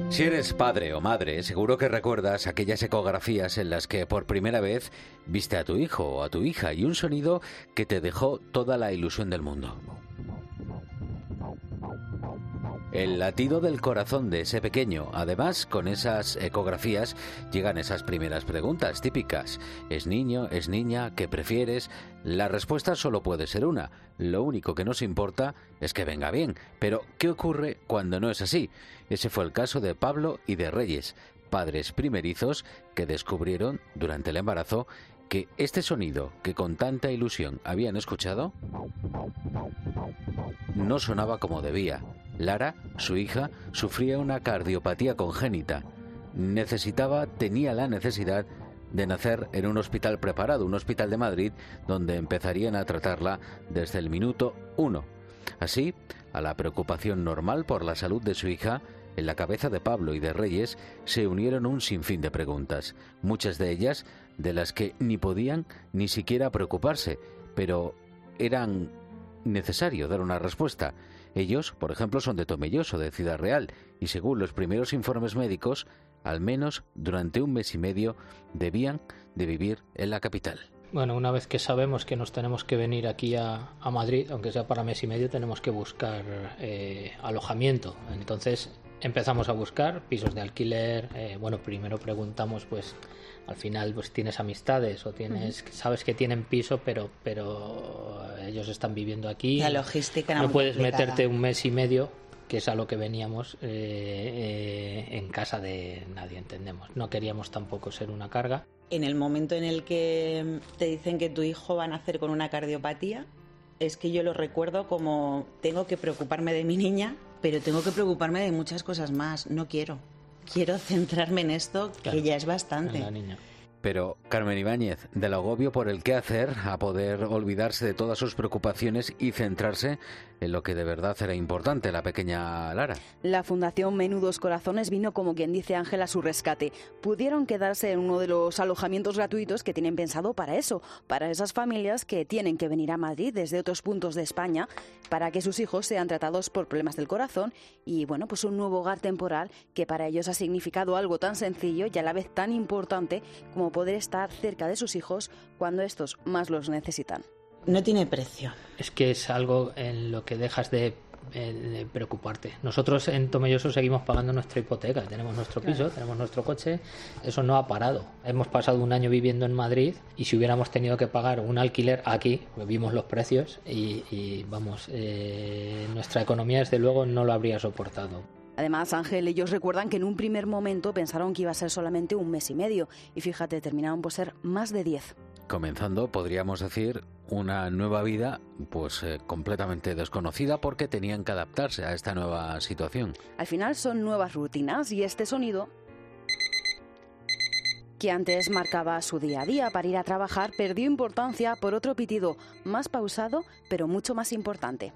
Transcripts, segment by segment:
Si eres padre o madre, seguro que recuerdas aquellas ecografías en las que por primera vez viste a tu hijo o a tu hija y un sonido que te dejó toda la ilusión del mundo. El latido del corazón de ese pequeño. Además, con esas ecografías llegan esas primeras preguntas típicas. ¿Es niño? ¿Es niña? ¿Qué prefieres? La respuesta solo puede ser una. Lo único que nos importa es que venga bien. Pero, ¿qué ocurre cuando no es así? Ese fue el caso de Pablo y de Reyes, padres primerizos que descubrieron durante el embarazo que este sonido que con tanta ilusión habían escuchado no sonaba como debía. Lara, su hija, sufría una cardiopatía congénita. Tenía la necesidad de nacer en un hospital preparado, un hospital de Madrid, donde empezarían a tratarla desde el minuto 1. Así, a la preocupación normal por la salud de su hija, en la cabeza de Pablo y de Reyes se unieron un sinfín de preguntas, muchas de ellas de las que ni podían ni siquiera preocuparse, pero eran necesario dar una respuesta. Ellos, por ejemplo, son de Tomelloso, de Ciudad Real, y según los primeros informes médicos, al menos durante un mes y medio debían de vivir en la capital. Bueno, una vez que sabemos que nos tenemos que venir aquí a Madrid, aunque sea para mes y medio, tenemos que buscar alojamiento. Entonces empezamos a buscar pisos de alquiler. Primero preguntamos, pues al final pues tienes amistades o sabes que tienen piso, pero ellos están viviendo aquí. La logística era no muy puedes complicada. meterte un mes y medio, que es a lo que veníamos, en casa de nadie, entendemos. No queríamos tampoco ser una carga. En el momento en el que te dicen que tu hijo va a nacer con una cardiopatía, es que yo lo recuerdo como tengo que preocuparme de mi niña, pero tengo que preocuparme de muchas cosas más. No quiero centrarme en esto, claro, que ya es bastante. En la niña. Pero Carmen Ibáñez, del agobio por el qué hacer a poder olvidarse de todas sus preocupaciones y centrarse en lo que de verdad era importante, la pequeña Lara. La Fundación Menudos Corazones vino, como quien dice, Ángel, a su rescate. Pudieron quedarse en uno de los alojamientos gratuitos que tienen pensado para eso, para esas familias que tienen que venir a Madrid desde otros puntos de España para que sus hijos sean tratados por problemas del corazón y, bueno, pues un nuevo hogar temporal que para ellos ha significado algo tan sencillo y a la vez tan importante como poder estar cerca de sus hijos cuando estos más los necesitan. No tiene precio. Es que es algo en lo que dejas de preocuparte. Nosotros en Tomelloso seguimos pagando nuestra hipoteca, tenemos nuestro piso, claro, tenemos nuestro coche, eso no ha parado. Hemos pasado un año viviendo en Madrid y si hubiéramos tenido que pagar un alquiler aquí, vimos los precios y nuestra economía desde luego no lo habría soportado. Además, Ángel, ellos recuerdan que en un primer momento pensaron que iba a ser solamente un mes y medio y fíjate, terminaron por ser más de 10. Comenzando, podríamos decir, una nueva vida pues completamente desconocida porque tenían que adaptarse a esta nueva situación. Al final son nuevas rutinas y este sonido, que antes marcaba su día a día para ir a trabajar, perdió importancia por otro pitido más pausado pero mucho más importante.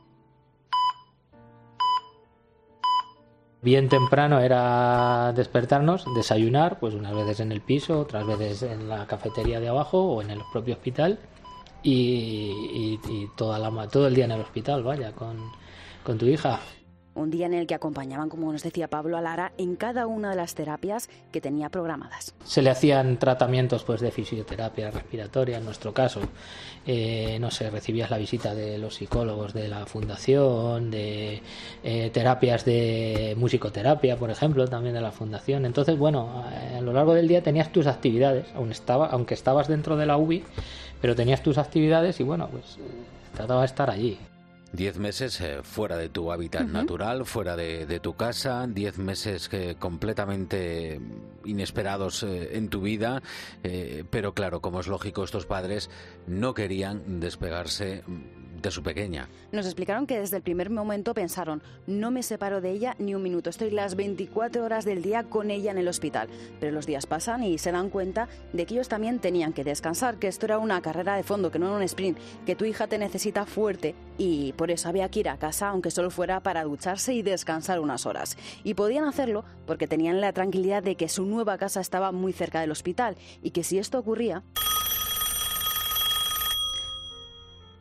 Bien temprano era despertarnos, desayunar, pues unas veces en el piso, otras veces en la cafetería de abajo o en el propio hospital y todo el día en el hospital, vaya, con tu hija. Un día en el que acompañaban, como nos decía Pablo, a Lara en cada una de las terapias que tenía programadas. Se le hacían tratamientos pues de fisioterapia respiratoria, en nuestro caso. Recibías la visita de los psicólogos de la fundación, de terapias de musicoterapia, por ejemplo, también de la fundación. Entonces, a lo largo del día tenías tus actividades, aunque estabas dentro de la UBI, pero tenías tus actividades y trataba de estar allí. 10 meses fuera de tu hábitat natural, fuera de tu casa, 10 meses completamente inesperados en tu vida, pero claro, como es lógico, estos padres no querían despegarse de su pequeña. Nos explicaron que desde el primer momento pensaron, no me separo de ella ni un minuto, estoy las 24 horas del día con ella en el hospital. Pero los días pasan y se dan cuenta de que ellos también tenían que descansar, que esto era una carrera de fondo, que no era un sprint, que tu hija te necesita fuerte y por eso había que ir a casa, aunque solo fuera para ducharse y descansar unas horas. Y podían hacerlo porque tenían la tranquilidad de que su nueva casa estaba muy cerca del hospital y que si esto ocurría,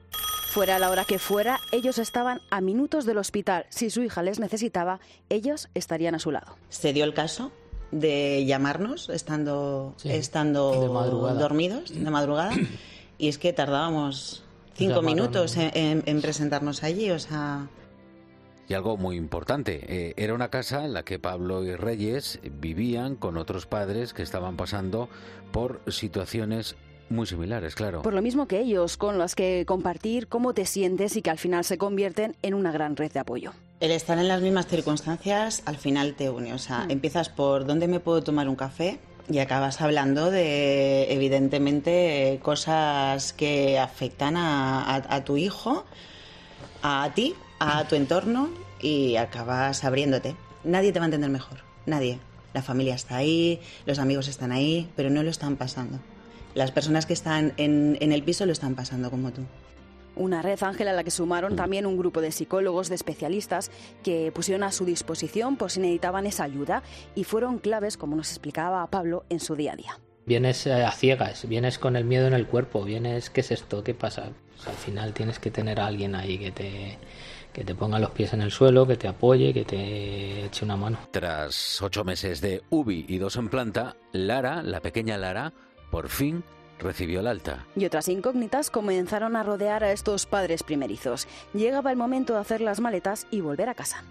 Fuera la hora que fuera, ellos estaban a minutos del hospital. Si su hija les necesitaba, ellos estarían a su lado. Se dio el caso de llamarnos estando de madrugada. dormidos, de madrugada, y es que tardábamos 5 minutos en presentarnos allí, o sea... Y algo muy importante, era una casa en la que Pablo y Reyes vivían con otros padres que estaban pasando por situaciones muy similares, claro. Por lo mismo que ellos, con los que compartir cómo te sientes y que al final se convierten en una gran red de apoyo. El estar en las mismas circunstancias al final te une, o sea, empiezas por dónde me puedo tomar un café y acabas hablando de, evidentemente, cosas que afectan a tu hijo, a ti, a tu entorno, y acabas abriéndote. Nadie te va a entender mejor, nadie. La familia está ahí, los amigos están ahí, pero no lo están pasando. Las personas que están en el piso lo están pasando como tú. Una red, Ángela, a la que sumaron también un grupo de psicólogos, de especialistas, que pusieron a su disposición por si necesitaban esa ayuda y fueron claves, como nos explicaba Pablo, en su día a día. Vienes a ciegas, vienes con el miedo en el cuerpo, vienes, ¿qué es esto? ¿Qué pasa? Pues al final tienes que tener a alguien ahí que te ponga los pies en el suelo, que te apoye, que te eche una mano. Tras 8 meses de UBI y 2 en planta, Lara, la pequeña Lara, por fin recibió el alta. Y otras incógnitas comenzaron a rodear a estos padres primerizos. Llegaba el momento de hacer las maletas y volver a casa.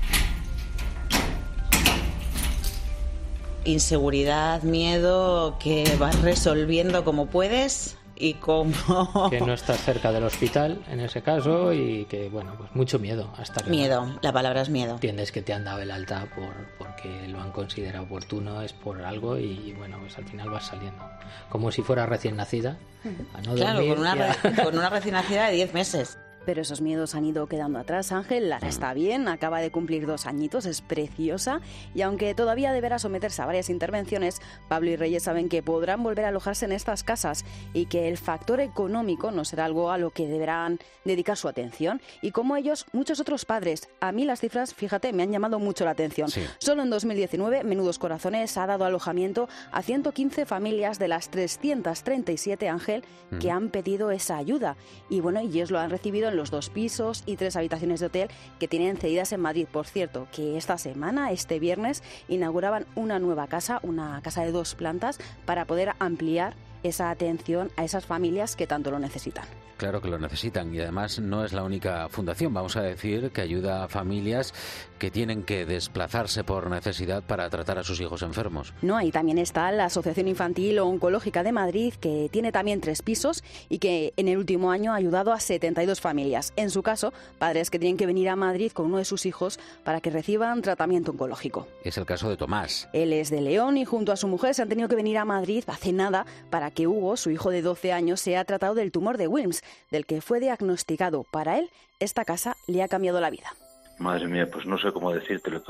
Inseguridad, miedo, que vas resolviendo como puedes y como... Que no estás cerca del hospital, en ese caso, y que, bueno, pues mucho miedo. Hasta que miedo, la palabra es miedo. Entiendes que te han dado el alta porque lo han considerado oportuno, es por algo, y bueno, pues al final vas saliendo. Como si fuera recién nacida. A no claro, dormir, con una recién nacida de 10 meses. Pero esos miedos han ido quedando atrás. Ángel, Lara está bien, acaba de cumplir 2 añitos, es preciosa, y aunque todavía deberá someterse a varias intervenciones, Pablo y Reyes saben que podrán volver a alojarse en estas casas y que el factor económico no será algo a lo que deberán dedicar su atención. Y como ellos, muchos otros padres. A mí las cifras, fíjate, me han llamado mucho la atención. Sí. Solo en 2019, Menudos Corazones ha dado alojamiento a 115 familias de las 337, Ángel, que han pedido esa ayuda. Y bueno, ellos lo han recibido en los 2 pisos y 3 habitaciones de hotel que tienen cedidas en Madrid. Por cierto, que esta semana, este viernes, inauguraban una nueva casa, una casa de 2 plantas, para poder ampliar esa atención a esas familias que tanto lo necesitan. Claro que lo necesitan, y además no es la única fundación, vamos a decir, que ayuda a familias que tienen que desplazarse por necesidad para tratar a sus hijos enfermos. No, ahí también está la Asociación Infantil Oncológica de Madrid, que tiene también 3 pisos y que en el último año ha ayudado a 72 familias. En su caso, padres que tienen que venir a Madrid con uno de sus hijos para que reciban tratamiento oncológico. Es el caso de Tomás. Él es de León y junto a su mujer se han tenido que venir a Madrid hace nada para que Hugo, su hijo de 12 años, sea tratado del tumor de Wilms, del que fue diagnosticado. Para él, esta casa le ha cambiado la vida. Madre mía, pues no sé cómo decírtelo,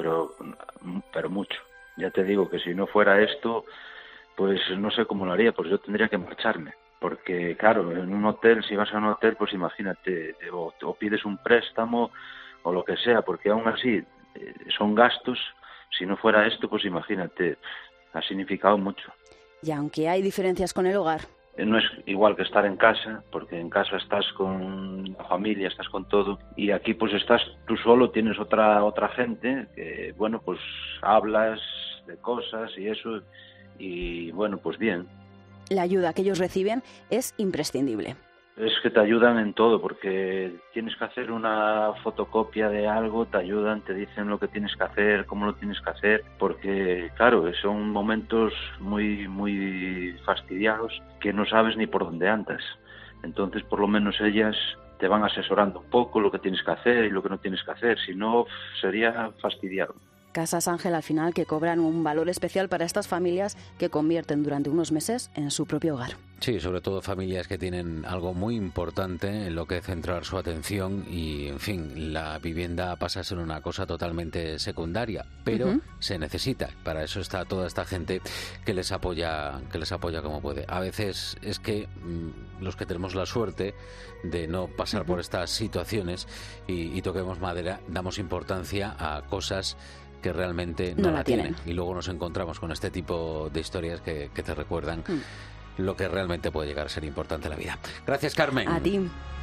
pero mucho. Ya te digo que si no fuera esto, pues no sé cómo lo haría, pues yo tendría que marcharme. Porque claro, en un hotel, si vas a un hotel, pues imagínate, o pides un préstamo o lo que sea, porque aún así son gastos. Si no fuera esto, pues imagínate, ha significado mucho. Y aunque hay diferencias con el hogar, no es igual que estar en casa, porque en casa estás con la familia, estás con todo, y aquí pues estás tú solo, tienes otra gente que, bueno, pues hablas de cosas y eso, y bueno, pues bien. La ayuda que ellos reciben es imprescindible. Es que te ayudan en todo, porque tienes que hacer una fotocopia de algo, te ayudan, te dicen lo que tienes que hacer, cómo lo tienes que hacer, porque claro, son momentos muy, muy fastidiados que no sabes ni por dónde andas. Entonces, por lo menos ellas te van asesorando un poco lo que tienes que hacer y lo que no tienes que hacer, si no sería fastidiado. Casas Ángel, al final, que cobran un valor especial para estas familias que convierten durante unos meses en su propio hogar. Sí, sobre todo familias que tienen algo muy importante en lo que centrar su atención y, en fin, la vivienda pasa a ser una cosa totalmente secundaria, pero se necesita. Para eso está toda esta gente que les apoya como puede. A veces es que los que tenemos la suerte de no pasar por estas situaciones y toquemos madera, damos importancia a cosas que realmente no la tienen. Y luego nos encontramos con este tipo de historias que te recuerdan lo que realmente puede llegar a ser importante en la vida. Gracias, Carmen. A ti.